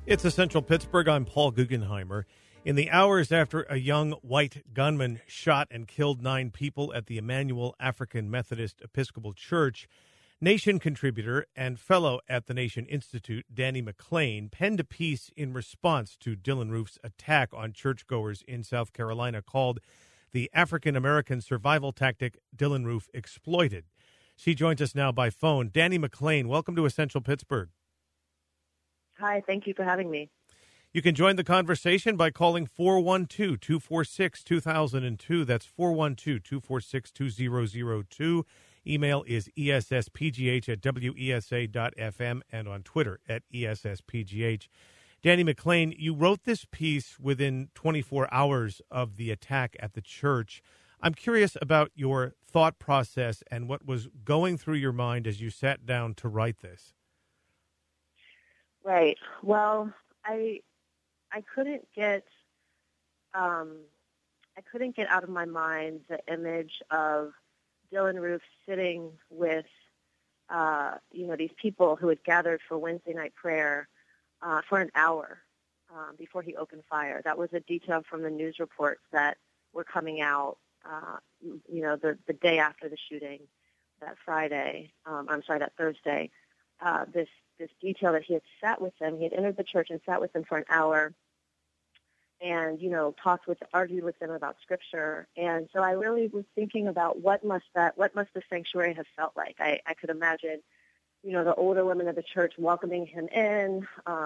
It's Essential Pittsburgh. I'm Paul Guggenheimer. In the hours after a young white gunman shot and killed 9 people at the Emmanuel African Methodist Episcopal Church, Nation contributor and fellow at the Nation Institute, Danny McClain, penned a piece in response to Dylann Roof's attack on churchgoers in South Carolina called "The African American Survival Tactic Dylann Roof Exploited." She joins us now by phone. Danny McClain, welcome to Essential Pittsburgh. Hi, thank you for having me. You can join the conversation by calling 412-246-2002. That's 412-246-2002. Email is esspgh@wesa.fm and on Twitter at esspgh. Danny McClain, you wrote this piece within 24 hours of the attack at the church. I'm curious about your thought process and what was going through your mind as you sat down to write this. Right. Well, I couldn't get out of my mind the image of Dylann Roof sitting with these people who had gathered for Wednesday night prayer for an hour before he opened fire. That was a detail from the news reports that were coming out the day after the shooting, that Thursday. This detail that he had sat with them. He had entered the church and sat with them for an hour and, argued with them about scripture. And so I really was thinking about what must the sanctuary have felt like. I could imagine, the older women of the church welcoming him in,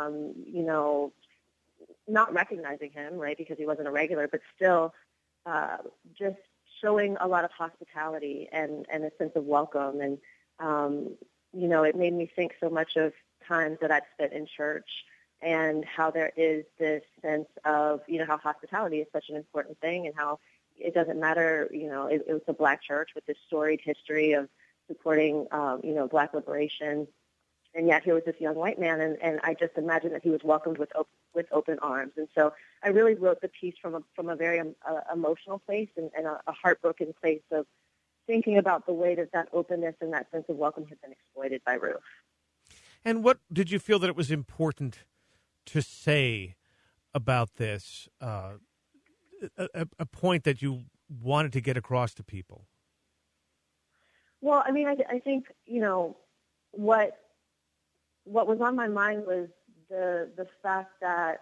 not recognizing him, right, because he wasn't a regular, but still just showing a lot of hospitality and a sense of welcome. And, it made me think so much of times that I'd spent in church and how there is this sense of, how hospitality is such an important thing and how it doesn't matter, it was a Black church with this storied history of supporting, Black liberation. And yet here was this young white man, and I just imagined that he was welcomed with open arms. And so I really wrote the piece from a very emotional place and a heartbroken place of thinking about the way that openness and that sense of welcome has been exploited by Roof. And what did you feel that it was important to say about this, a point that you wanted to get across to people? Well, I mean, I think, what was on my mind was the fact that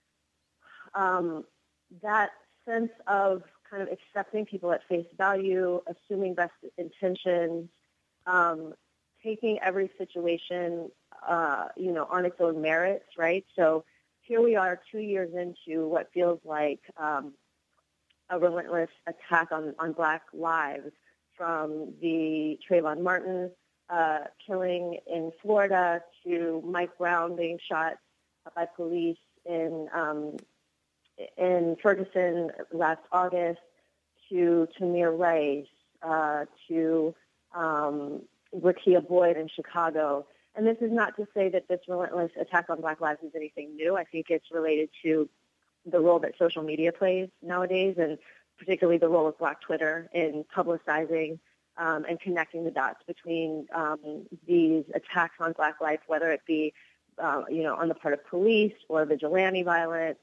that sense of kind of accepting people at face value, assuming best intentions, taking every situation, on its own merits, right? So here we are 2 years into what feels like a relentless attack on Black lives, from the Trayvon Martin killing in Florida to Mike Brown being shot by police in Ferguson last August, to Tamir Rice, to Rakia Boyd in Chicago. And this is not to say that this relentless attack on Black lives is anything new. I think it's related to the role that social media plays nowadays, and particularly the role of Black Twitter in publicizing and connecting the dots between these attacks on Black life, whether it be, on the part of police or vigilante violence.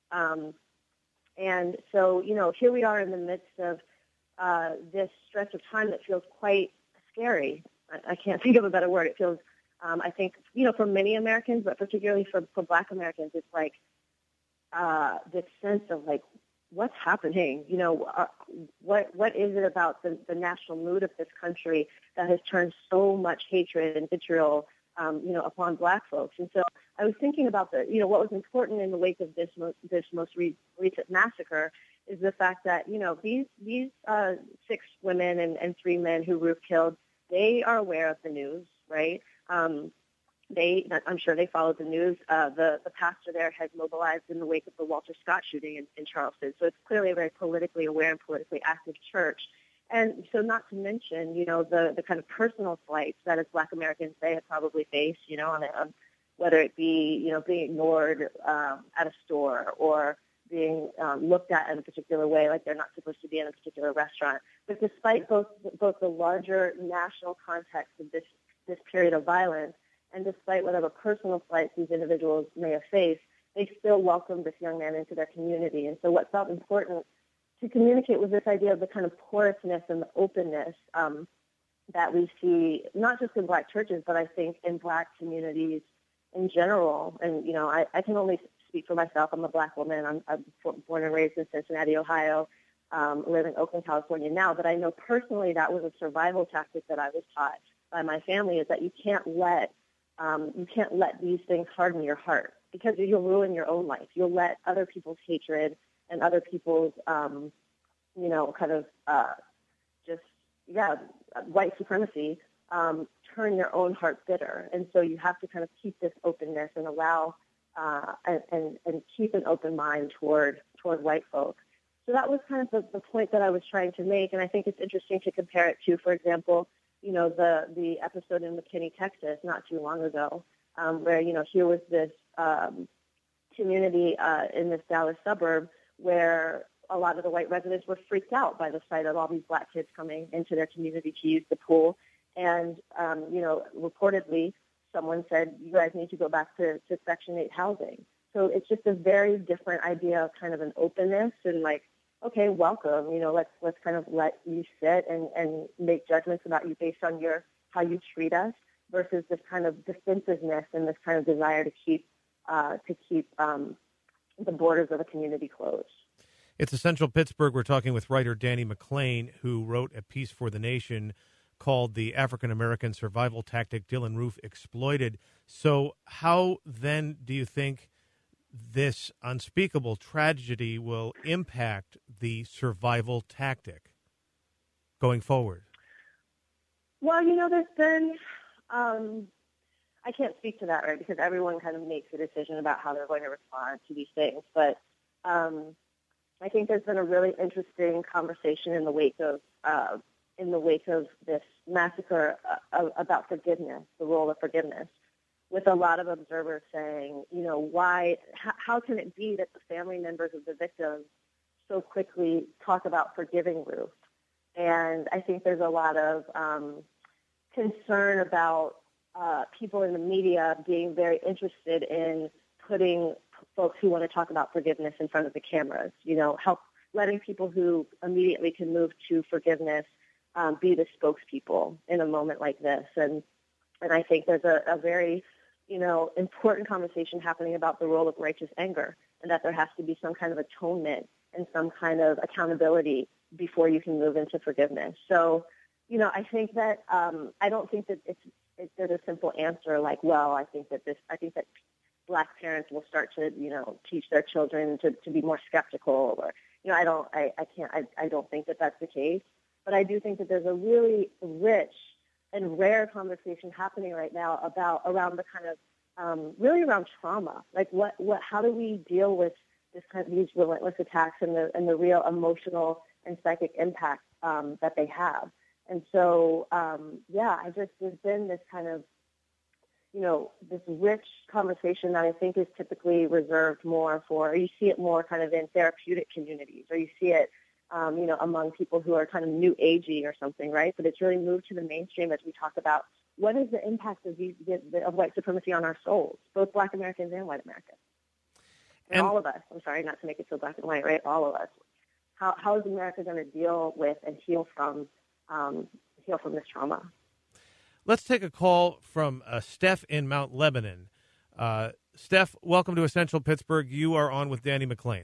And so, here we are in the midst of this stretch of time that feels quite scary. I can't think of a better word. It feels, I think, for many Americans, but particularly for Black Americans, it's like this sense of like, what's happening? What is it about the national mood of this country that has turned so much hatred and vitriol, upon Black folks? And so I was thinking about what was important in the wake of this most recent massacre is the fact that, these 6 women and 3 men who Roof killed, they are aware of the news, right? I'm sure they followed the news. The pastor there had mobilized in the wake of the Walter Scott shooting in Charleston. So it's clearly a very politically aware and politically active church. And so not to mention, the kind of personal slights that as Black Americans they have probably faced, on whether it be, being ignored at a store or being looked at in a particular way, like they're not supposed to be in a particular restaurant. But despite both the larger national context of this period of violence And despite whatever personal slights these individuals may have faced, they still welcomed this young man into their community. And so what felt important to communicate was this idea of the kind of porousness and the openness that we see, not just in Black churches, but I think in Black communities in general. And, you know, I can only speak for myself. I'm a Black woman. I'm born and raised in Cincinnati, Ohio, live in Oakland, California now. But I know personally that was a survival tactic that I was taught by my family, is that you can't let these things harden your heart, because you'll ruin your own life. You'll let other people's hatred and other people's, white supremacy turn your own heart bitter. And so you have to kind of keep this openness and allow and keep an open mind toward white folk. So that was kind of the point that I was trying to make. And I think it's interesting to compare it to, for example, you know, the episode in McKinney, Texas, not too long ago, where, you know, here was this community in this Dallas suburb where a lot of the white residents were freaked out by the sight of all these Black kids coming into their community to use the pool. And, reportedly, someone said, you guys need to go back to Section 8 housing. So it's just a very different idea of kind of an openness and like, okay, welcome, you know, let's kind of let you sit and make judgments about you based on how you treat us, versus this kind of defensiveness and this kind of desire to keep the borders of a community closed. It's Essential Pittsburgh. We're talking with writer Danny McClain, who wrote a piece for The Nation called "The African American Survival Tactic Dylann Roof Exploited." So how then do you think this unspeakable tragedy will impact the survival tactic going forward? Well, you know, there's been, I can't speak to that, right, because everyone kind of makes a decision about how they're going to respond to these things. But I think there's been a really interesting conversation in the wake of this massacre about forgiveness, the role of forgiveness, with a lot of observers saying, you know, how can it be that the family members of the victims so quickly talk about forgiving Ruth? And I think there's a lot of concern about people in the media being very interested in putting folks who want to talk about forgiveness in front of the cameras, you know, letting people who immediately can move to forgiveness be the spokespeople in a moment like this. And I think there's a very, you know, important conversation happening about the role of righteous anger, and that there has to be some kind of atonement and some kind of accountability before you can move into forgiveness. So, you know, I think that I don't think that there's a simple answer like, well, I think that Black parents will start to, you know, teach their children to be more skeptical, or, you know, I don't think that that's the case. But I do think that there's a really rich and rare conversation happening right now around the kind of really around trauma. Like how do we deal with these relentless attacks and the real emotional and psychic impact that they have. And so there's been this kind of, you know, this rich conversation that I think is typically reserved more for, or you see it more kind of in therapeutic communities, or you see it, among people who are kind of new agey or something, right? But it's really moved to the mainstream as we talk about what is the impact of white supremacy on our souls, both Black Americans and white Americans. And all of us, I'm sorry, not to make it so black and white, right? All of us. How is America going to deal with and heal from this trauma? Let's take a call from Steph in Mount Lebanon. Steph, welcome to Essential Pittsburgh. You are on with Danny McClain.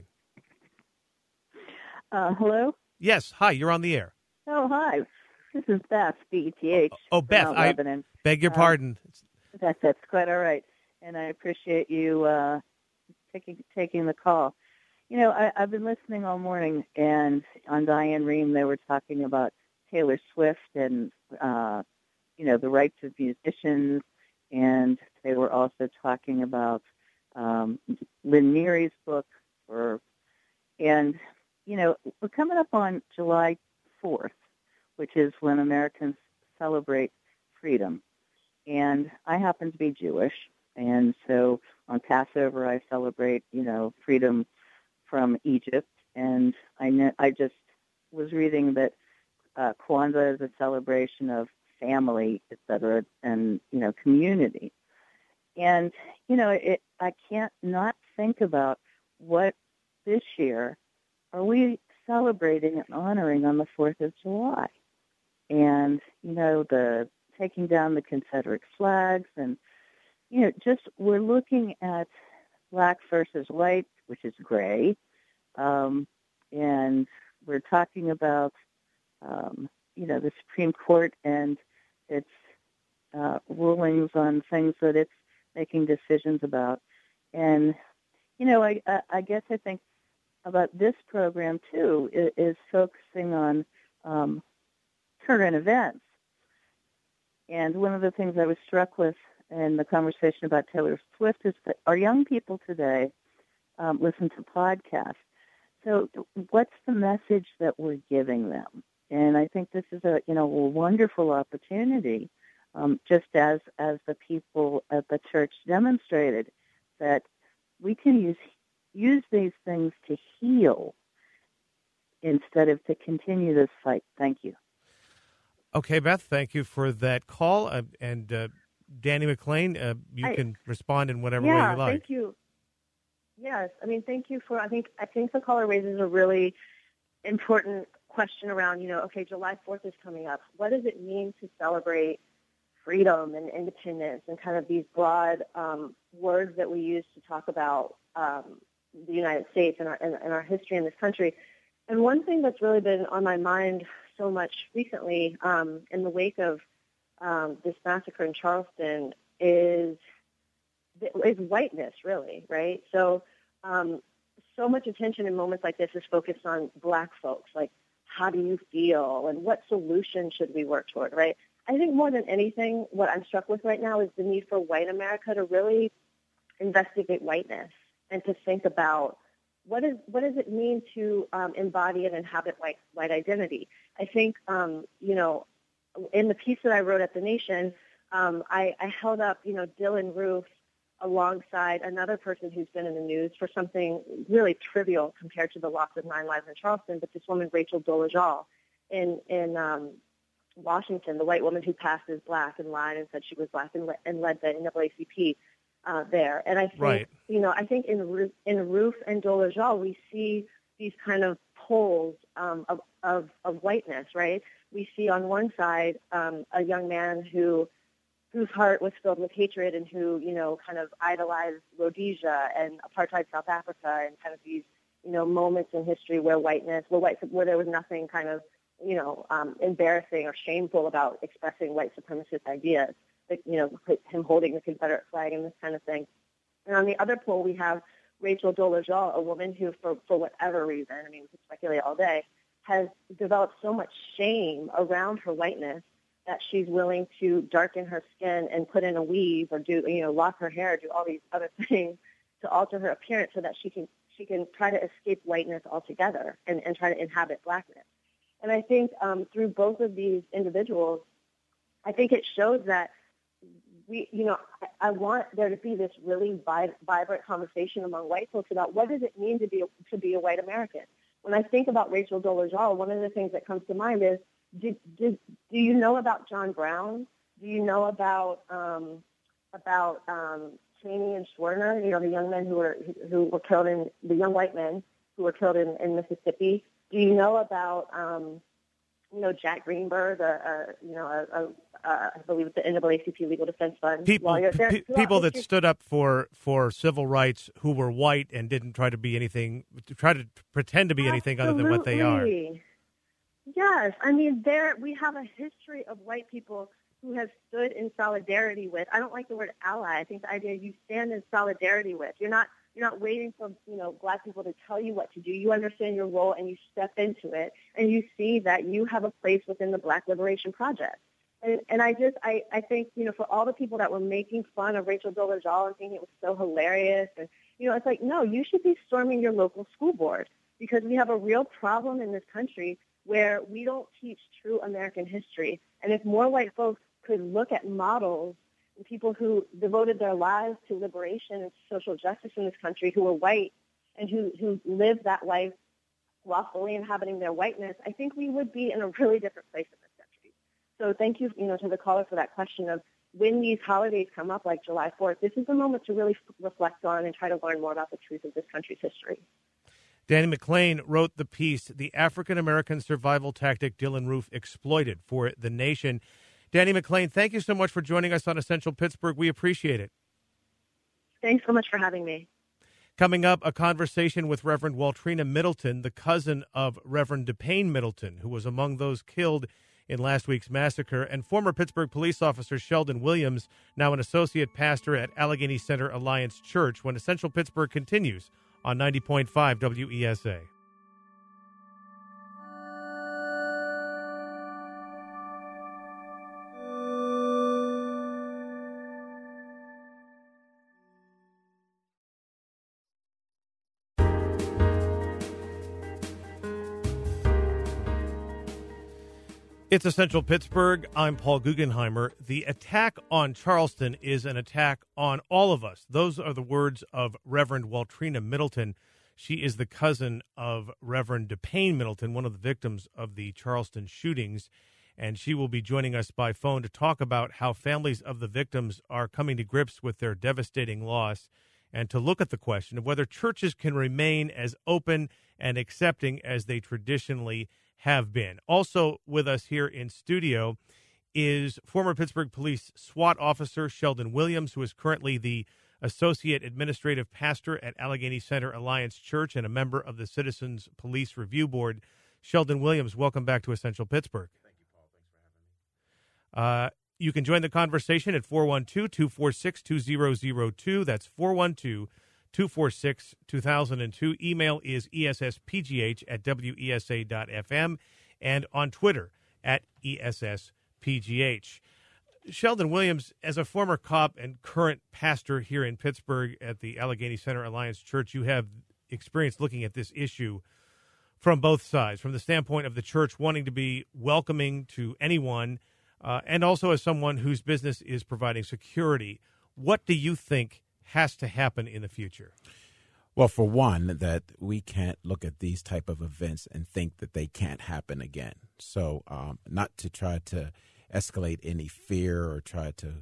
Hello? Yes. Hi, you're on the air. Oh, hi. This is Beth, B-E-T-H. Oh, Beth, Mount I Lebanon. beg your pardon. That's quite all right. And I appreciate you taking the call. You know, I've been listening all morning, and on Diane Rehm, they were talking about Taylor Swift and, the rights of musicians, and they were also talking about Lynn Neary's book. And, you know, we're coming up on July 4th, which is when Americans celebrate freedom. And I happen to be Jewish, and so on Passover I celebrate, freedom from Egypt. And I just was reading that Kwanzaa is a celebration of family, et cetera, and, community. And, I can't not think about what this year are we celebrating and honoring on the 4th of July. And, the taking down the Confederate flags and, just we're looking at black versus white, which is gray. And we're talking about, the Supreme Court and its rulings on things that it's making decisions about. And, I guess I think about this program, too, is focusing on current events. And one of the things I was struck with in the conversation about Taylor Swift is that our young people today listen to podcasts. So what's the message that we're giving them? And I think this is a wonderful opportunity, just as the people at the church demonstrated, that we can use these things to heal instead of to continue this fight. Thank you. Okay, Beth, thank you for that call. And Danny McLean, you can respond in whatever way you like. Yeah, thank you. Yes, thank you for, I think the caller raises a really important question around, July 4th is coming up. What does it mean to celebrate freedom and independence and kind of these broad words that we use to talk about the United States and our history in this country? And one thing that's really been on my mind so much recently in the wake of this massacre in Charleston is whiteness, really, right? So much attention in moments like this is focused on black folks, like how do you feel and what solution should we work toward, right? I think more than anything, what I'm struck with right now is the need for white America to really investigate whiteness and to think about what does it mean to embody and inhabit white identity. I think, in the piece that I wrote at The Nation, I held up, Dylan Roof alongside another person who's been in the news for something really trivial compared to the loss of 9 lives in Charleston, but this woman, Rachel Dolezal, in Washington, the white woman who passed as black and lied and said she was black and led the NAACP there. And I think, right. I think in Roof and Dolezal, we see these kind of poles of whiteness, right? We see on one side a young man whose heart was filled with hatred and who, kind of idolized Rhodesia and apartheid South Africa and kind of these, moments in history where where there was nothing kind of, embarrassing or shameful about expressing white supremacist ideas, like, him holding the Confederate flag and this kind of thing. And on the other pole, we have Rachel Dolezal, a woman who, for whatever reason, we can speculate all day, has developed so much shame around her whiteness that she's willing to darken her skin and put in a weave or lock her hair, do all these other things to alter her appearance so that she can try to escape whiteness altogether and try to inhabit blackness. And I think through both of these individuals, I think it shows that I want there to be this really vibrant conversation among white folks about what does it mean to be a white American. When I think about Rachel Dolezal, one of the things that comes to mind is, do you know about John Brown? Do you know about Cheney and Schwerner? The young men who were killed the young white men who were killed in Mississippi. Do you know about Jack Greenberg? I believe it's the NAACP Legal Defense Fund. People that stood up for civil rights who were white and didn't try to be anything, try to pretend to be anything other than what they are. Yes, we have a history of white people who have stood in solidarity with. I don't like the word ally. I think the idea you stand in solidarity with. You're not waiting for black people to tell you what to do. You understand your role and you step into it, and you see that you have a place within the Black Liberation Project. And I think for all the people that were making fun of Rachel Dolezal and thinking it was so hilarious, and it's like, no, you should be storming your local school board, because we have a real problem in this country where we don't teach true American history. And if more white folks could look at models and people who devoted their lives to liberation and social justice in this country, who were white and who lived that life while fully inhabiting their whiteness, I think we would be in a really different place in this country. So thank you, to the caller for that question of, when these holidays come up, like July 4th, this is the moment to really reflect on and try to learn more about the truth of this country's history. Danny McClain wrote the piece, The African-American Survival Tactic Dylann Roof Exploited, for The Nation. Danny McClain, thank you so much for joining us on Essential Pittsburgh. We appreciate it. Thanks so much for having me. Coming up, a conversation with Reverend Waltrina Middleton, the cousin of Reverend DePayne Middleton, who was among those killed in last week's massacre, and former Pittsburgh police officer Sheldon Williams, now an associate pastor at Allegheny Center Alliance Church, when Essential Pittsburgh continues on 90.5 WESA. It's Essential Pittsburgh. I'm Paul Guggenheimer. The attack on Charleston is an attack on all of us. Those are the words of Reverend Waltrina Middleton. She is the cousin of Reverend DePayne Middleton, one of the victims of the Charleston shootings, and she will be joining us by phone to talk about how families of the victims are coming to grips with their devastating loss, and to look at the question of whether churches can remain as open and accepting as they traditionally have been. Also with us here in studio is former Pittsburgh Police SWAT officer Sheldon Williams, who is currently the Associate Administrative Pastor at Allegheny Center Alliance Church and a member of the Citizens Police Review Board. Sheldon Williams, welcome back to Essential Pittsburgh. Thank you, Paul. Thanks for having me. You can join the conversation at 412-246-2002. That's 412-246-2002. Email is esspgh@wesa.fm, and on Twitter at esspgh. Sheldon Williams, as a former cop and current pastor here in Pittsburgh at the Allegheny Center Alliance Church, you have experience looking at this issue from both sides, from the standpoint of the church wanting to be welcoming to anyone, and also as someone whose business is providing security. What do you think has to happen in the future? Well, for one, that we can't look at these type of events and think that they can't happen again. So not to try to escalate any fear or try to,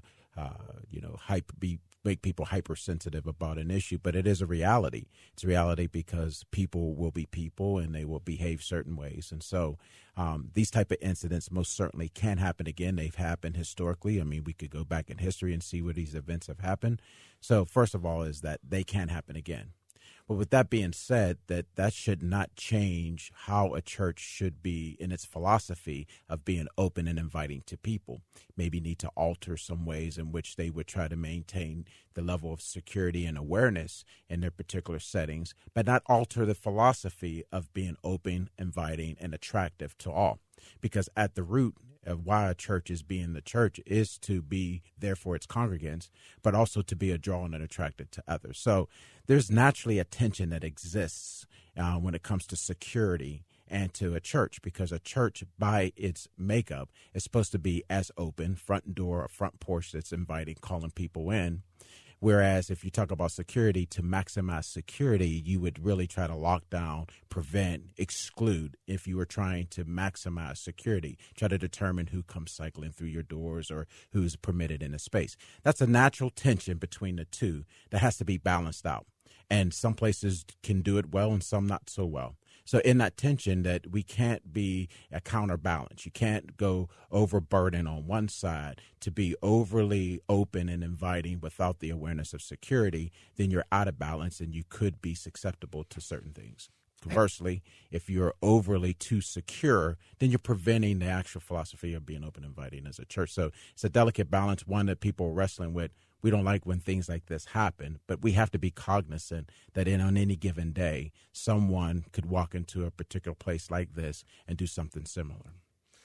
make people hypersensitive about an issue, but it is a reality. It's a reality because people will be people and they will behave certain ways. And so these type of incidents most certainly can happen again. They've happened historically. I mean, we could go back in history and see where these events have happened. So first of all is that they can happen again. But with that being said, that should not change how a church should be in its philosophy of being open and inviting to people. Maybe need to alter some ways in which they would try to maintain the level of security and awareness in their particular settings, but not alter the philosophy of being open, inviting, and attractive to all. Because at the root of why a church is being the church is to be there for its congregants, but also to be a drawing and attracted to others. So there's naturally a tension that exists when it comes to security and to a church, because a church by its makeup is supposed to be as open, front door, a front porch that's inviting, calling people in. Whereas if you talk about security, to maximize security, you would really try to lock down, prevent, exclude. If you were trying to maximize security, try to determine who comes cycling through your doors or who's permitted in a space. That's a natural tension between the two that has to be balanced out. And some places can do it well and some not so well. So in that tension that we can't be a counterbalance. You can't go overburden on one side to be overly open and inviting without the awareness of security. Then you're out of balance and you could be susceptible to certain things. Conversely, if you're overly too secure, then you're preventing the actual philosophy of being open and inviting as a church. So it's a delicate balance, one that people are wrestling with. We don't like when things like this happen, but we have to be cognizant that on any given day, someone could walk into a particular place like this and do something similar.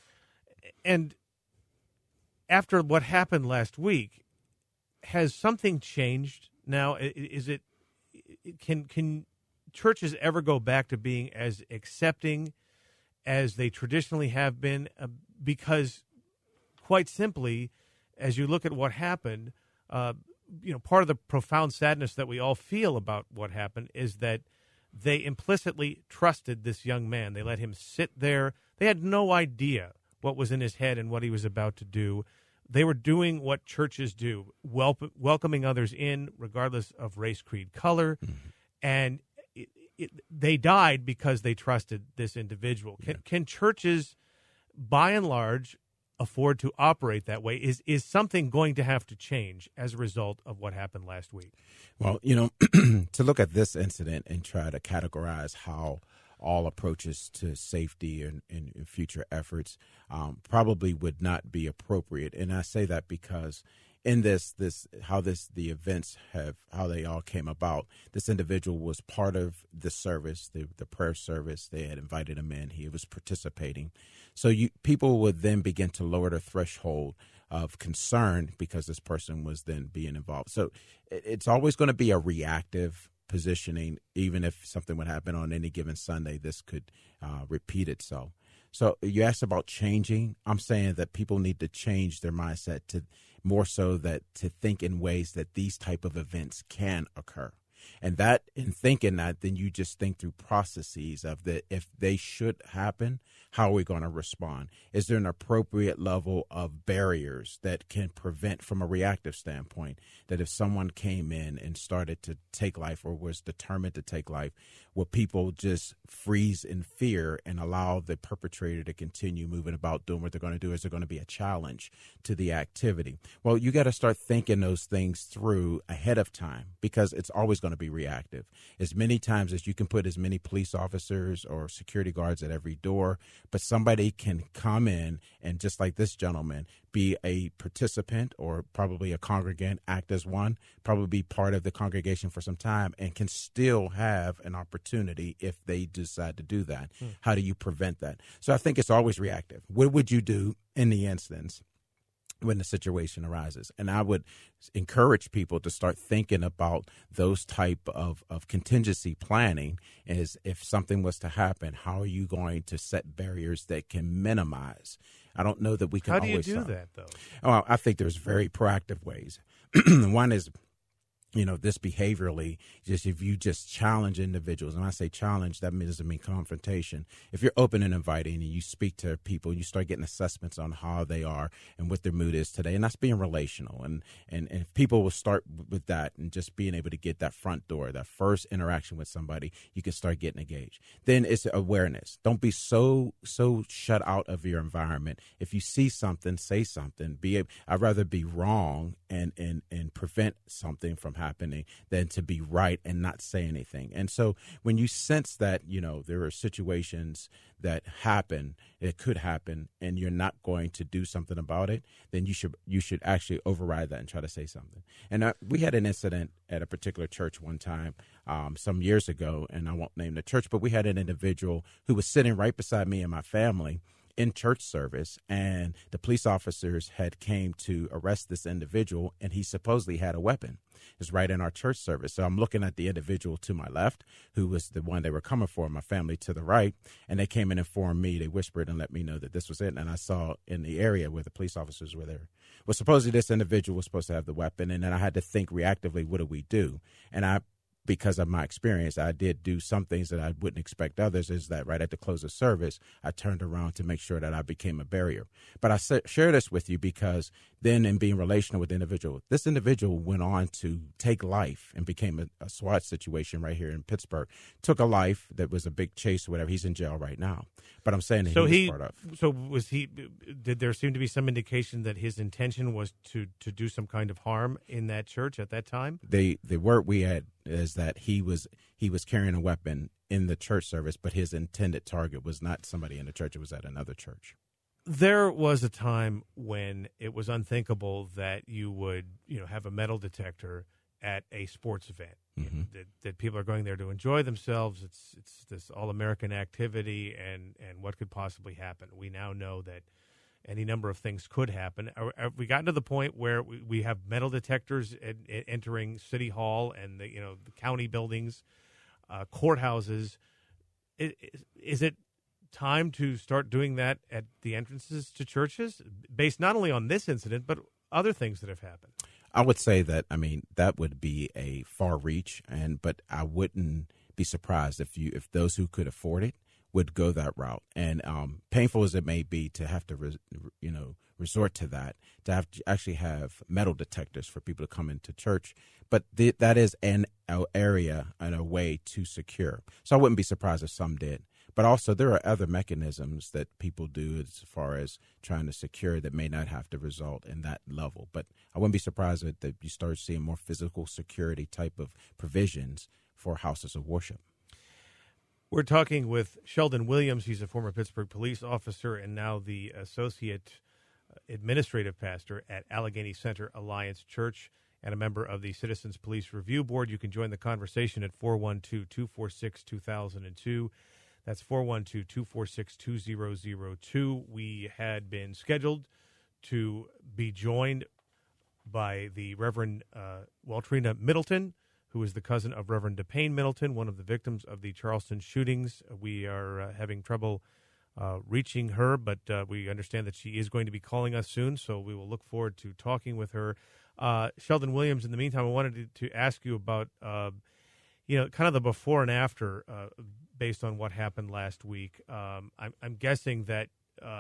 And after what happened last week, has something changed now? Is it can churches ever go back to being as accepting as they traditionally have been? Because quite simply, as you look at what happened, part of the profound sadness that we all feel about what happened is that they implicitly trusted this young man. They let him sit there. They had no idea what was in his head and what he was about to do. They were doing what churches do, welcoming others in, regardless of race, creed, color, and they died because they trusted this individual. Can churches, by and large, afford to operate that way? Is something going to have to change as a result of what happened last week? Well, to look at this incident and try to categorize how all approaches to safety and future efforts probably would not be appropriate. And I say that because in the events how they all came about, this individual was part of the service, the prayer service. They had invited him in. He was participating. So people would then begin to lower the threshold of concern because this person was then being involved. So it's always going to be a reactive positioning. Even if something would happen on any given Sunday, this could repeat itself. So you asked about changing. I'm saying that people need to change their mindset to more so that to think in ways that these type of events can occur. And that in thinking that, then you just think through processes of if they should happen, how are we going to respond? Is there an appropriate level of barriers that can prevent from a reactive standpoint, that if someone came in and started to take life or was determined to take life, will people just freeze in fear and allow the perpetrator to continue moving about doing what they're going to do? Is there going to be a challenge to the activity? Well, you got to start thinking those things through ahead of time because it's always going to be reactive. As many times as you can put as many police officers or security guards at every door, but somebody can come in and, just like this gentleman, be a participant or probably a congregant, act as one, probably be part of the congregation for some time, and can still have an opportunity if they decide to do that. How do you prevent that? So I think it's always reactive. What would you do in the instance when the situation arises? And I would encourage people to start thinking about those type of contingency planning as if something was to happen, how are you going to set barriers that can minimize? I don't know that we can always. How do you do that, though? Oh, I think there's very proactive ways. One is, this behaviorally, just if you just challenge individuals, and I say challenge, that doesn't mean confrontation. If you're open and inviting and you speak to people, you start getting assessments on how they are and what their mood is today, and that's being relational. And if people will start with that and just being able to get that front door, that first interaction with somebody, you can start getting engaged. Then it's awareness. Don't be so shut out of your environment. If you see something, say something. I'd rather be wrong and prevent something from happening than to be right and not say anything. And so when you sense that, there are situations that happen, it could happen, and you're not going to do something about it, then you should actually override that and try to say something. And we had an incident at a particular church one time some years ago, and I won't name the church, but we had an individual who was sitting right beside me and my family in church service, and the police officers had came to arrest this individual, and he supposedly had a weapon. It's right in our church service. So I'm looking at the individual to my left, who was the one they were coming for, my family to the right, and they came and informed me. They whispered and let me know that this was it, and I saw in the area where the police officers were there. Well, supposedly this individual was supposed to have the weapon, and then I had to think reactively, what do we do? And because of my experience, I did do some things that I wouldn't expect others, is that right at the close of service, I turned around to make sure that I became a barrier. But I share this with you because then in being relational with the individual, this individual went on to take life and became a SWAT situation right here in Pittsburgh. Took a life that was a big chase or whatever. He's in jail right now. But I'm saying that he was part of. So did there seem to be some indication that his intention was to do some kind of harm in that church at that time? The word we had is that he was carrying a weapon in the church service, but his intended target was not somebody in the church. It was at another church. There was a time when it was unthinkable that you would, have a metal detector at a sports event. Mm-hmm. That people are going there to enjoy themselves. It's this all-American activity, and what could possibly happen? We now know that any number of things could happen. Have we gotten to the point where we have metal detectors entering City Hall and the county buildings, courthouses? Is it time to start doing that at the entrances to churches, based not only on this incident but other things that have happened? I would say that, that would be a far reach, but I wouldn't be surprised if those who could afford it would go that route. And painful as it may be to have to, resort to that, to have to actually have metal detectors for people to come into church. But that is an area and a way to secure. So I wouldn't be surprised if some did. But also there are other mechanisms that people do as far as trying to secure that may not have to result in that level. But I wouldn't be surprised that you start seeing more physical security type of provisions for houses of worship. We're talking with Sheldon Williams. He's a former Pittsburgh police officer and now the associate administrative pastor at Allegheny Center Alliance Church and a member of the Citizens Police Review Board. You can join the conversation at 412-246-2002. That's 412-246-2002. We had been scheduled to be joined by the Reverend Waltrina Middleton, who is the cousin of Reverend DePayne Middleton, one of the victims of the Charleston shootings. We are having trouble reaching her, but we understand that she is going to be calling us soon, so we will look forward to talking with her. Sheldon Williams, in the meantime, I wanted to ask you about, kind of the before and after based on what happened last week. I'm guessing that,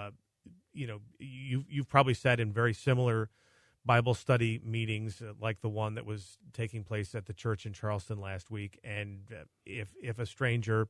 you've probably sat in very similar Bible study meetings like the one that was taking place at the church in Charleston last week. And if a stranger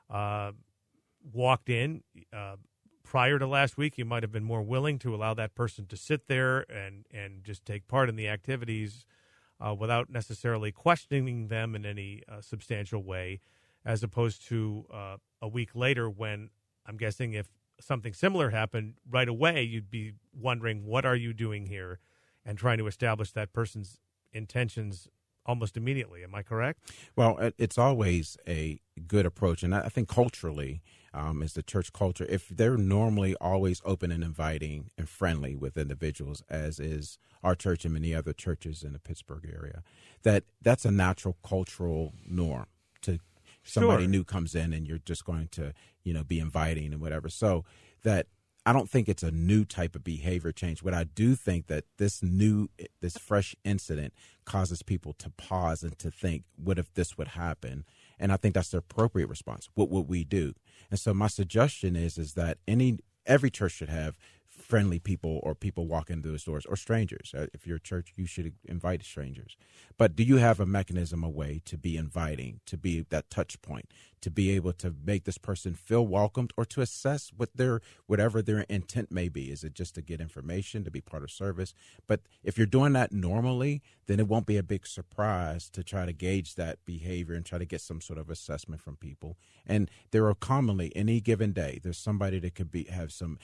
walked in prior to last week, you might have been more willing to allow that person to sit there and just take part in the activities without necessarily questioning them in any substantial way, as opposed to a week later when I'm guessing if something similar happened right away, you'd be wondering, what are you doing here? And trying to establish that person's intentions almost immediately. Am I correct? Well, it's always a good approach. And I think culturally, as the church culture, if they're normally always open and inviting and friendly with individuals, as is our church and many other churches in the Pittsburgh area, that's a natural cultural norm. To somebody new comes in and you're just going to, be inviting and whatever. So that I don't think it's a new type of behavior change. What I do think that this fresh incident causes people to pause and to think, what if this would happen? And I think that's the appropriate response. What would we do? And so my suggestion is that every church should have friendly people or people walking through the doors or strangers. If you're a church, you should invite strangers. But do you have a mechanism, a way to be inviting, to be that touch point, to be able to make this person feel welcomed or to assess whatever their intent may be? Is it just to get information, to be part of service? But if you're doing that normally, then it won't be a big surprise to try to gauge that behavior and try to get some sort of assessment from people. And there are commonly, any given day, there's somebody that could have some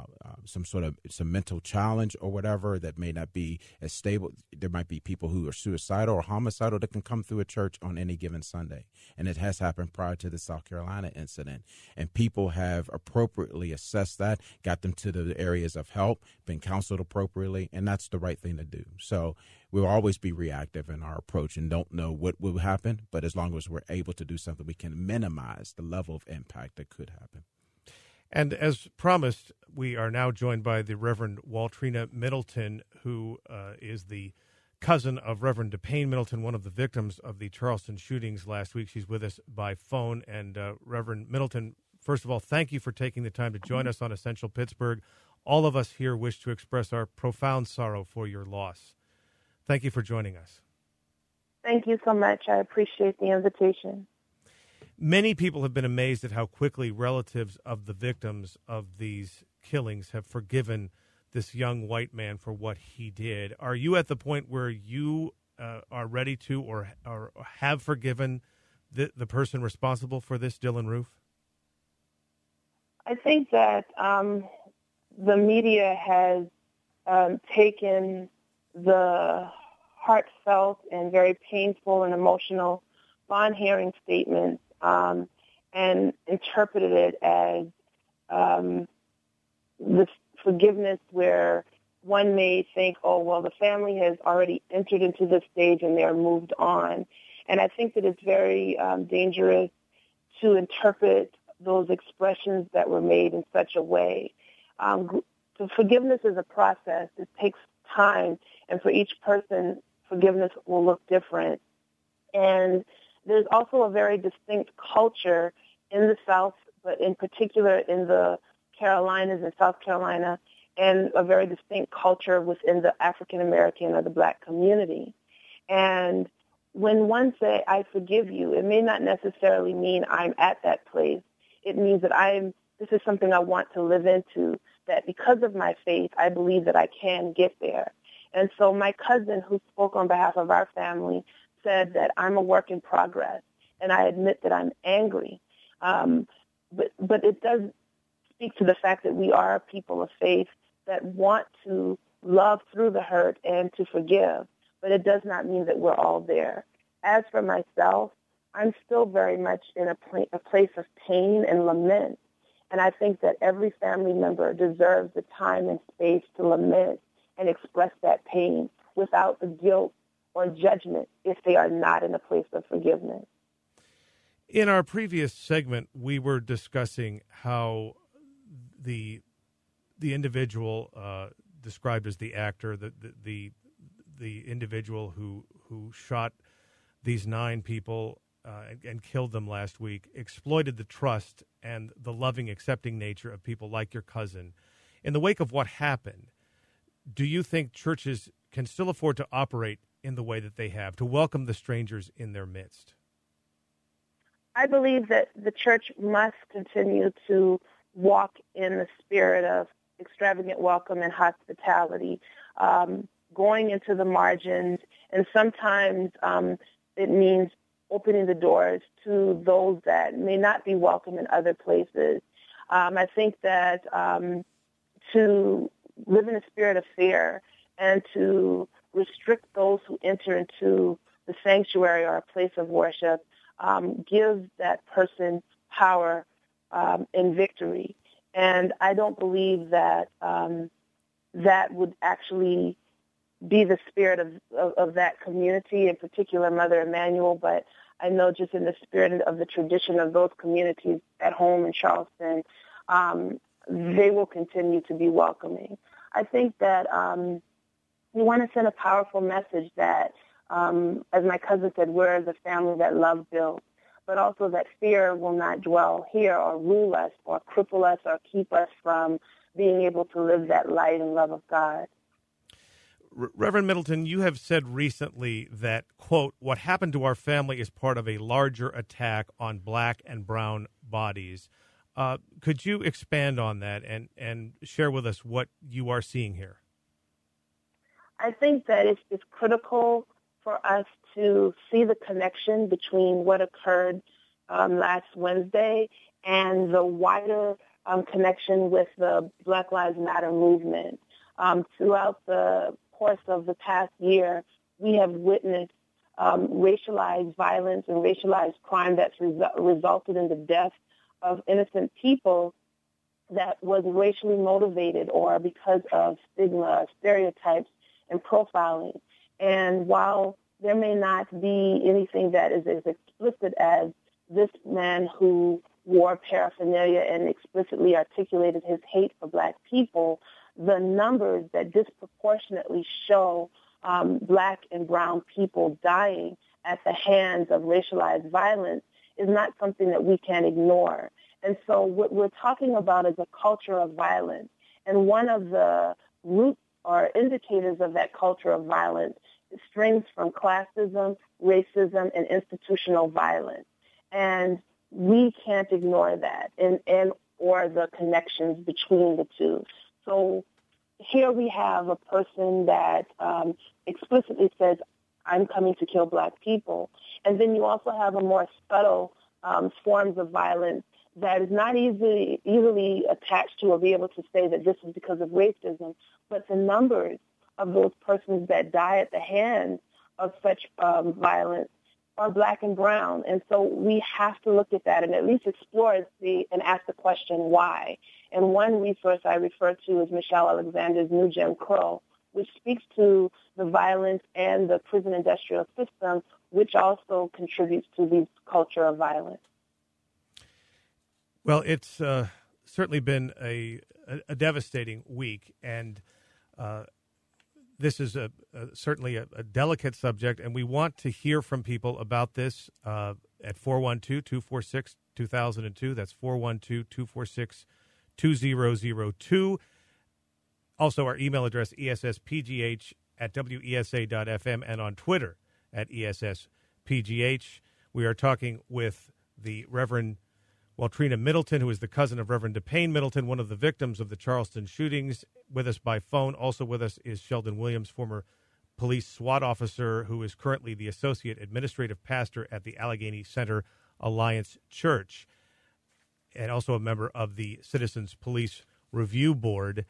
mental challenge or whatever that may not be as stable. There might be people who are suicidal or homicidal that can come through a church on any given Sunday. And it has happened prior to the South Carolina incident. And people have appropriately assessed that, got them to the areas of help, been counseled appropriately, and that's the right thing to do. So we'll always be reactive in our approach and don't know what will happen, but as long as we're able to do something, we can minimize the level of impact that could happen. And as promised, we are now joined by the Reverend Waltrina Middleton, who is the cousin of Reverend DePayne Middleton, one of the victims of the Charleston shootings last week. She's with us by phone. And Reverend Middleton, first of all, thank you for taking the time to join us on Essential Pittsburgh. All of us here wish to express our profound sorrow for your loss. Thank you for joining us. Thank you so much. I appreciate the invitation. Many people have been amazed at how quickly relatives of the victims of these killings have forgiven this young white man for what he did. Are you at the point where you are ready to or have forgiven the person responsible for this, Dylann Roof? I think that the media has taken the heartfelt and very painful and emotional bond hearing statements and interpreted it as this forgiveness where one may think, oh, well, the family has already entered into this stage and they're moved on. And I think that it's very dangerous to interpret those expressions that were made in such a way. Forgiveness is a process. It takes time, and for each person, forgiveness will look different. And there's also a very distinct culture in the South but in particular in the Carolinas and South Carolina, and a very distinct culture within the African American or the Black community. And when one say, I forgive you, it may not necessarily mean I'm at that place. It means that this is something I want to live into, that because of my faith, I believe that I can get there. And so my cousin, who spoke on behalf of our family, said that I'm a work in progress, and I admit that I'm angry. But it does speak to the fact that we are a people of faith that want to love through the hurt and to forgive, but it does not mean that we're all there. As for myself, I'm still very much in a place of pain and lament, and I think that every family member deserves the time and space to lament and express that pain without the guilt or judgment if they are not in a place of forgiveness. In our previous segment, we were discussing how the individual described as the actor, the individual who shot these 9 people and killed them last week, exploited the trust and the loving, accepting nature of people like your cousin. In the wake of what happened, do you think churches can still afford to operate in the way that they have, to welcome the strangers in their midst? I believe that the church must continue to walk in the spirit of extravagant welcome and hospitality, going into the margins, and sometimes it means opening the doors to those that may not be welcome in other places. I think that to live in a spirit of fear and to restrict those who enter into the sanctuary or a place of worship gives that person power and victory. And I don't believe that that would actually be the spirit of that community, in particular Mother Emanuel, but I know just in the spirit of the tradition of those communities at home in Charleston, they will continue to be welcoming. I think that we want to send a powerful message that, as my cousin said, we're the family that love builds, but also that fear will not dwell here or rule us or cripple us or keep us from being able to live that light and love of God. Reverend Middleton, you have said recently that, quote, what happened to our family is part of a larger attack on Black and brown bodies. Could you expand on that and share with us what you are seeing here? I think that it's critical for us to see the connection between what occurred last Wednesday and the wider connection with the Black Lives Matter movement. Throughout the course of the past year, we have witnessed racialized violence and racialized crime that's resulted in the death of innocent people that was racially motivated or because of stigma, stereotypes, and profiling. And while there may not be anything that is as explicit as this man who wore paraphernalia and explicitly articulated his hate for Black people, the numbers that disproportionately show Black and brown people dying at the hands of racialized violence is not something that we can ignore. And so what we're talking about is a culture of violence. And one of the root or indicators of that culture of violence springs from classism, racism, and institutional violence. And we can't ignore that and or the connections between the two. So here we have a person that explicitly says, I'm coming to kill Black people. And then you also have a more subtle forms of violence that is not easily attached to or be able to say that this is because of racism, but the numbers of those persons that die at the hands of such violence are Black and brown. And so we have to look at that and at least explore and ask the question, why? And one resource I refer to is Michelle Alexander's New Jim Crow, which speaks to the violence and the prison industrial system, which also contributes to the culture of violence. Well, it's certainly been a devastating week, and this is certainly a delicate subject, and we want to hear from people about this at 412-246-2400. 2002. That's 412-246-2002. Also, our email address, esspgh@wesa.fm, and on Twitter at esspgh. We are talking with the Reverend Waltrina Middleton, who is the cousin of Reverend DePayne Middleton, one of the victims of the Charleston shootings. With us by phone. Also with us is Sheldon Williams, former police SWAT officer, who is currently the associate administrative pastor at the Allegheny Center Alliance Church, and also a member of the Citizens Police Review Board.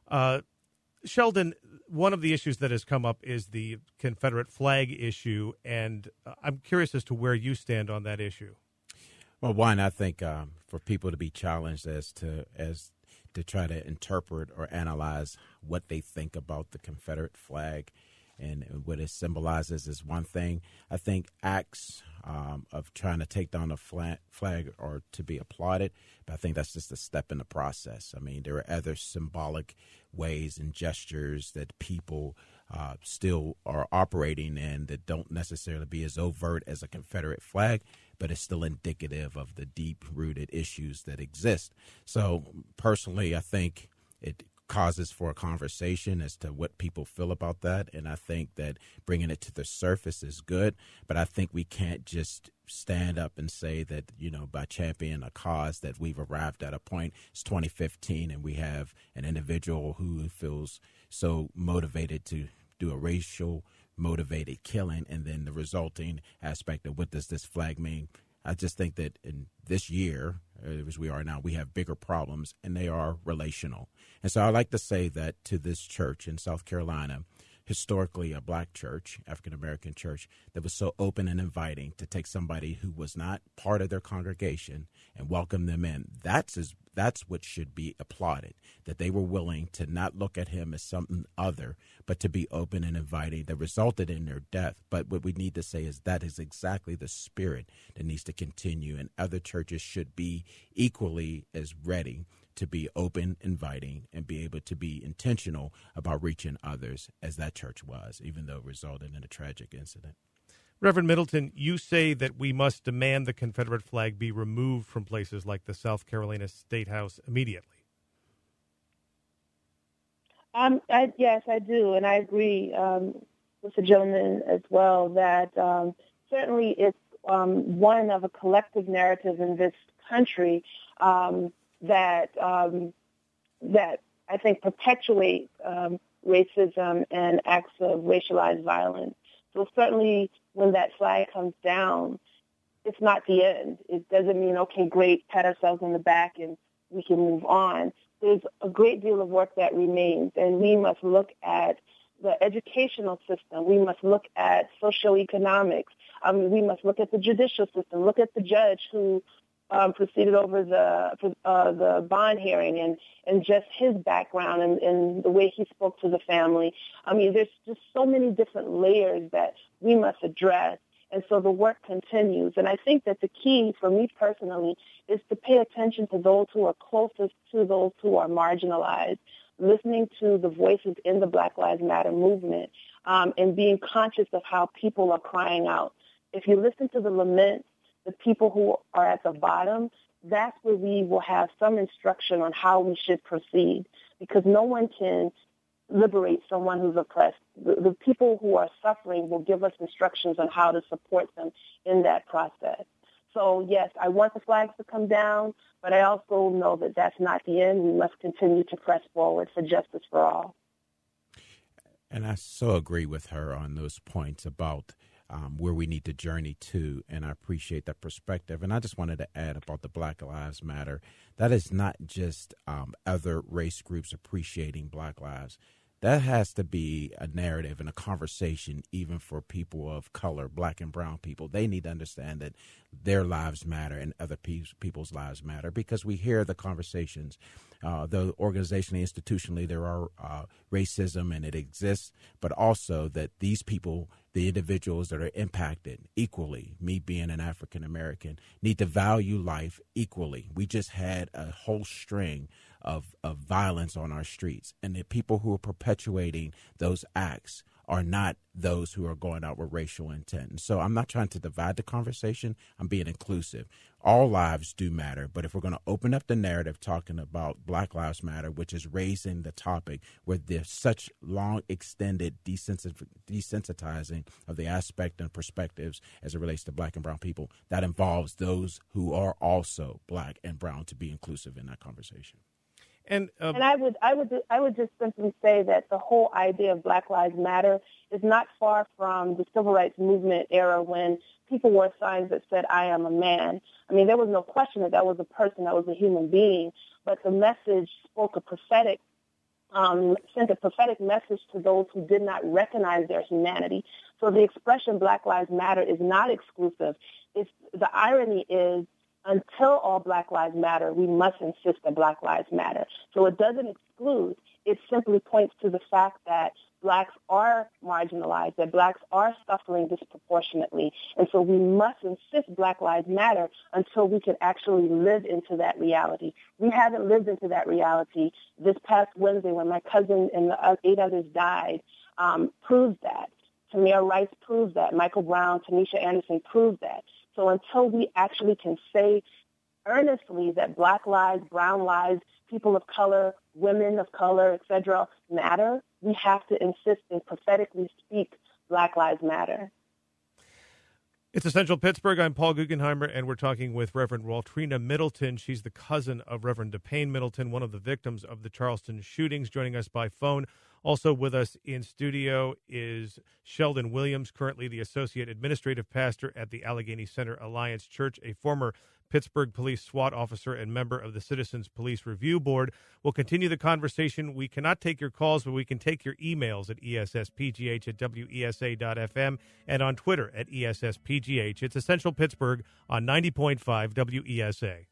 Sheldon, one of the issues that has come up is the Confederate flag issue, and I'm curious as to where you stand on that issue. Well, one, I think for people to be challenged as to try to interpret or analyze what they think about the Confederate flag and what it symbolizes is one thing. I think acts of trying to take down a flag are to be applauded, but I think that's just a step in the process. I mean, there are other symbolic ways and gestures that people still are operating in that don't necessarily be as overt as a Confederate flag, but it's still indicative of the deep-rooted issues that exist. So personally, I think it causes for a conversation as to what people feel about that, and I think that bringing it to the surface is good, but I think we can't just stand up and say that, by championing a cause that we've arrived at a point. It's 2015, and we have an individual who feels so motivated to do a racial motivated killing, and then the resulting aspect of what does this flag mean. I just think that in this year, as we are now, we have bigger problems, and they are relational. And so I like to say that to this church in South Carolina, historically a black church, African-American church, that was so open and inviting to take somebody who was not part of their congregation and welcome them in. That's what should be applauded, that they were willing to not look at him as something other, but to be open and inviting that resulted in their death. But what we need to say is that is exactly the spirit that needs to continue, and other churches should be equally as ready to be open, inviting, and be able to be intentional about reaching others as that church was, even though it resulted in a tragic incident. Reverend Middleton, you say that we must demand the Confederate flag be removed from places like the South Carolina State House immediately. Yes, I do, and I agree with the gentleman as well that certainly it's one of a collective narrative in this country that I think perpetuate racism and acts of racialized violence. So certainly when that flag comes down, it's not the end. It doesn't mean, okay, great, pat ourselves on the back and we can move on. There's a great deal of work that remains, and we must look at the educational system. We must look at socioeconomics. We must look at the judicial system, look at the judge who proceeded over the bond hearing and just his background and the way he spoke to the family. I mean, there's just so many different layers that we must address. And so the work continues. And I think that the key for me personally is to pay attention to those who are closest to those who are marginalized, listening to the voices in the Black Lives Matter movement, and being conscious of how people are crying out. If you listen to the laments, the people who are at the bottom, that's where we will have some instruction on how we should proceed, because no one can liberate someone who's oppressed. The people who are suffering will give us instructions on how to support them in that process. So, yes, I want the flags to come down, but I also know that that's not the end. We must continue to press forward for justice for all. And I so agree with her on those points about where we need to journey to, and I appreciate that perspective. And I just wanted to add about the Black Lives Matter. That is not just other race groups appreciating Black lives. That has to be a narrative and a conversation even for people of color, black and brown people. They need to understand that their lives matter and other people's lives matter, because we hear the conversations. Though organizationally, institutionally, there are racism and it exists, but also that these people, the individuals that are impacted equally, me being an African American, need to value life equally. We just had a whole string of violence on our streets, and the people who are perpetuating those acts are not those who are going out with racial intent. And so I'm not trying to divide the conversation. I'm being inclusive. All lives do matter. But if we're going to open up the narrative talking about Black Lives Matter, which is raising the topic where there's such long extended desensitizing of the aspect and perspectives as it relates to Black and brown people, that involves those who are also Black and brown to be inclusive in that conversation. And I would just simply say that the whole idea of Black Lives Matter is not far from the civil rights movement era when people wore signs that said, "I am a man." I mean, there was no question that that was a person, that was a human being, but the message spoke a prophetic, sent a prophetic message to those who did not recognize their humanity. So the expression Black Lives Matter is not exclusive. The irony is, until all Black Lives Matter, we must insist that Black Lives Matter. So it doesn't exclude. It simply points to the fact that Blacks are marginalized, that Blacks are suffering disproportionately. And so we must insist Black Lives Matter until we can actually live into that reality. We haven't lived into that reality. This past Wednesday, when my cousin and the 8 others died, proves that. Tamir Rice proves that. Michael Brown, Tanisha Anderson proves that. So until we actually can say earnestly that Black lives, brown lives, people of color, women of color, etc., matter, we have to insist and prophetically speak Black Lives Matter. It's Essential Pittsburgh. I'm Paul Guggenheimer, and we're talking with Reverend Waltrina Middleton. She's the cousin of Reverend DePayne Middleton, one of the victims of the Charleston shootings, joining us by phone. Also with us in studio is Sheldon Williams, currently the Associate Administrative Pastor at the Allegheny Center Alliance Church, a former Pittsburgh Police SWAT officer and member of the Citizens Police Review Board. We'll continue the conversation. We cannot take your calls, but we can take your emails at esspgh@wesa.fm and on Twitter at esspgh. It's Essential Pittsburgh on 90.5 WESA.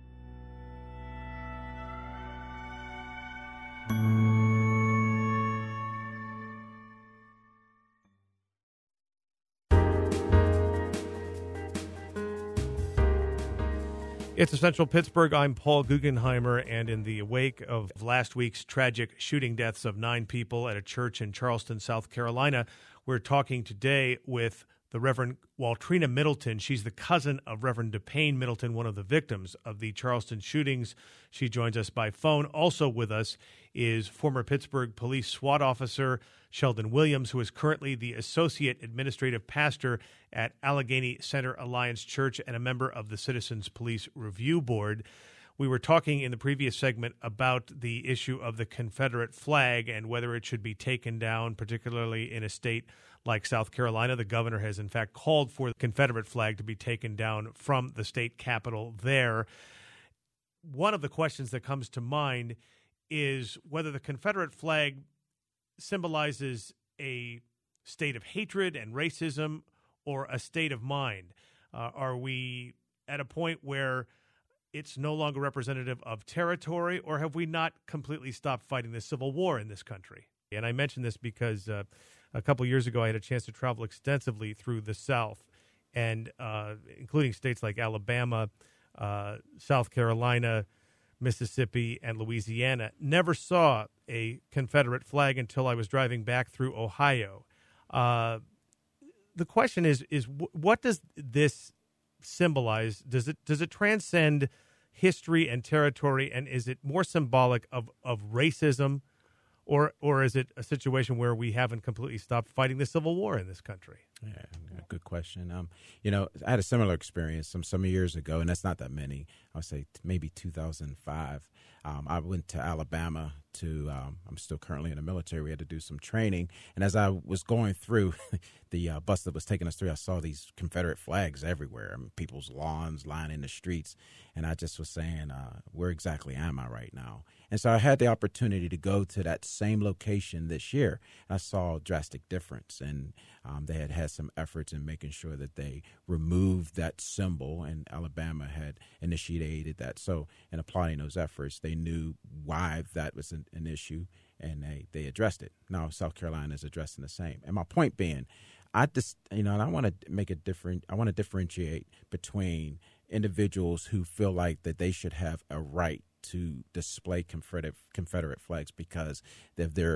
It's Essential Pittsburgh. I'm Paul Guggenheimer, and in the wake of last week's tragic shooting deaths of 9 people at a church in Charleston, South Carolina, we're talking today with the Reverend Waltrina Middleton. She's the cousin of Reverend DePayne Middleton, one of the victims of the Charleston shootings. She joins us by phone. Also with us is former Pittsburgh Police SWAT officer Sheldon Williams, who is currently the Associate Administrative Pastor at Allegheny Center Alliance Church and a member of the Citizens Police Review Board. We were talking in the previous segment about the issue of the Confederate flag and whether it should be taken down, particularly in a state like South Carolina. The governor has, in fact, called for the Confederate flag to be taken down from the state capitol there. One of the questions that comes to mind is whether the Confederate flag symbolizes a state of hatred and racism or a state of mind. Are we at a point where it's no longer representative of territory, or have we not completely stopped fighting the Civil War in this country? And I mention this because a couple years ago I had a chance to travel extensively through the South, and including states like Alabama, South Carolina, Mississippi, and Louisiana. Never saw a Confederate flag until I was driving back through Ohio. The question is what does this symbolize? Does it transcend history and territory, and is it more symbolic of racism, or is it a situation where we haven't completely stopped fighting the Civil War in this country? Yeah, good question. I had a similar experience some years ago, and that's not that many. I would say maybe 2005. I went to Alabama I'm still currently in the military. We had to do some training. And as I was going through the bus that was taking us through, I saw these Confederate flags everywhere. I mean, people's lawns lying in the streets. And I just was saying, where exactly am I right now? And so I had the opportunity to go to that same location this year. I saw a drastic difference. And they had some efforts in making sure that they removed that symbol, and Alabama had initiated that. So in applying those efforts, they knew why that was an issue, and they addressed it. Now South Carolina is addressing the same. And my point being, I want to differentiate between individuals who feel like that they should have a right to display Confederate flags because of their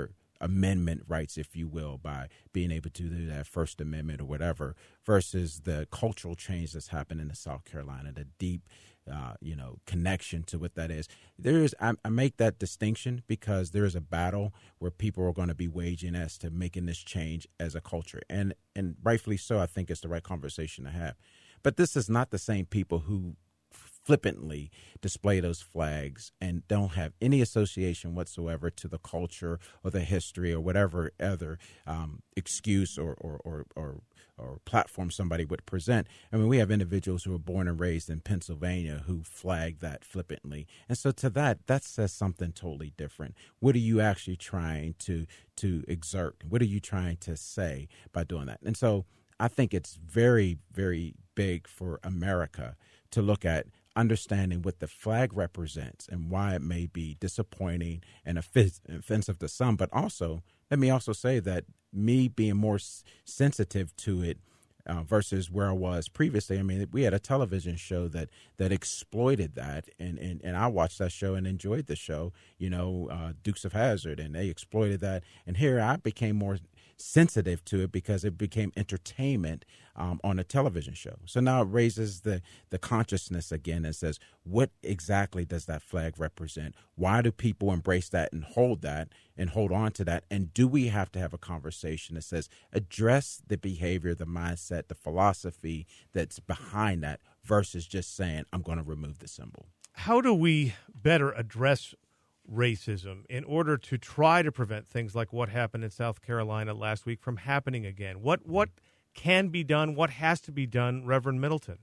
amendment rights, if you will, by being able to do that First Amendment or whatever, versus the cultural change that's happened in South Carolina, the deep connection to what that is. I make that distinction because there is a battle where people are going to be waging as to making this change as a culture. And rightfully so, I think it's the right conversation to have. But this is not the same people who flippantly display those flags and don't have any association whatsoever to the culture or the history or whatever other excuse or platform somebody would present. I mean, we have individuals who are born and raised in Pennsylvania who flag that flippantly. And so to that says something totally different. What are you actually trying to exert? What are you trying to say by doing that? And so I think it's very, very big for America to look at understanding what the flag represents and why it may be disappointing and offensive to some. But also, let me also say that me being more sensitive to it versus where I was previously. I mean, we had a television show that exploited that, and I watched that show and enjoyed the show, Dukes of Hazzard, and they exploited that. And here I became more sensitive to it because it became entertainment on a television show. So now it raises the consciousness again and says, what exactly does that flag represent? Why do people embrace that and hold on to that? And do we have to have a conversation that says, address the behavior, the mindset, the philosophy that's behind that versus just saying, I'm going to remove the symbol? How do we better address racism in order to try to prevent things like what happened in South Carolina last week from happening again? What can be done? What has to be done, Reverend Middleton?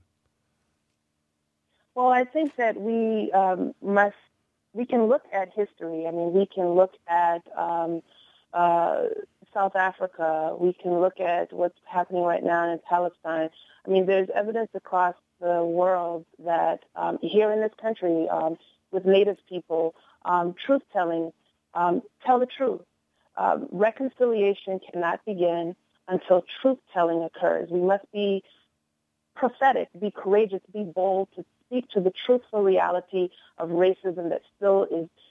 Well, I think that we can look at history. I mean, we can look at South Africa. We can look at what's happening right now in Palestine. I mean, there's evidence across the world that here in this country with Native people, truth-telling, tell the truth. Reconciliation cannot begin until truth-telling occurs. We must be prophetic, be courageous, be bold to speak to the truthful reality of racism that still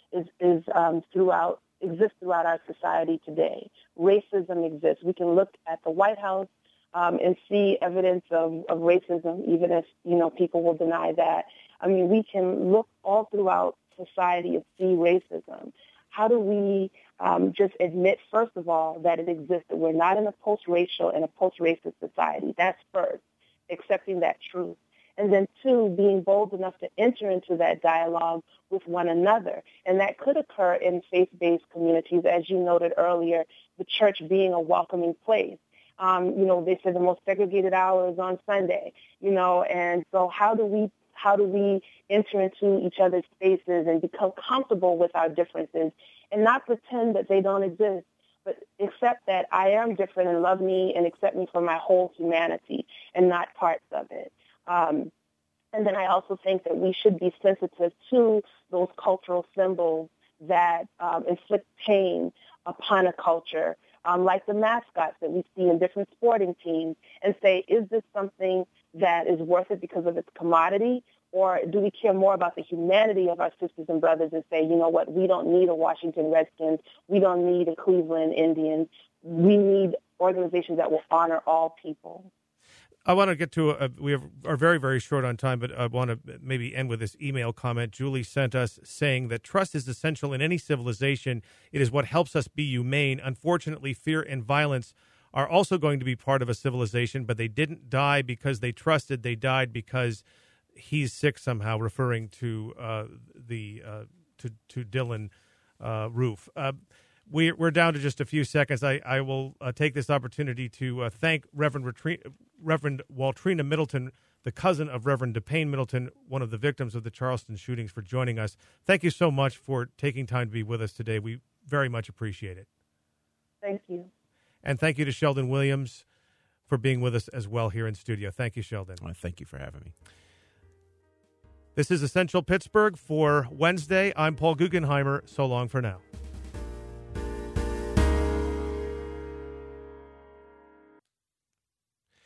exists throughout our society today. Racism exists. We can look at the White House and see evidence of racism, even if people will deny that. I mean, we can look all throughout society and see racism. How do we just admit, first of all, that it exists, that we're not in a post-racial and a post-racist society? That's first, accepting that truth. And then two, being bold enough to enter into that dialogue with one another. And that could occur in faith-based communities, as you noted earlier, the church being a welcoming place. They say the most segregated hour is on Sunday, and so how do we enter into each other's spaces and become comfortable with our differences and not pretend that they don't exist, but accept that I am different and love me and accept me for my whole humanity and not parts of it. And then I also think that we should be sensitive to those cultural symbols that inflict pain upon a culture, like the mascots that we see in different sporting teams, and say, is this something that is worth it because of its commodity? Or do we care more about the humanity of our sisters and brothers and say, you know what, we don't need a Washington Redskins, we don't need a Cleveland Indians, we need organizations that will honor all people? I want to get to, we are very, very short on time, but I want to maybe end with this email comment. Julie sent us saying that trust is essential in any civilization. It is what helps us be humane. Unfortunately, fear and violence are also going to be part of a civilization, but they didn't die because they trusted. They died because he's sick somehow, referring to to Dylan Roof. We're down to just a few seconds. I will take this opportunity to thank Reverend Waltrina Middleton, the cousin of Reverend DePayne Middleton, one of the victims of the Charleston shootings, for joining us. Thank you so much for taking time to be with us today. We very much appreciate it. Thank you. And thank you to Sheldon Williams for being with us as well here in studio. Thank you, Sheldon. Well, thank you for having me. This is Essential Pittsburgh for Wednesday. I'm Paul Guggenheimer. So long for now.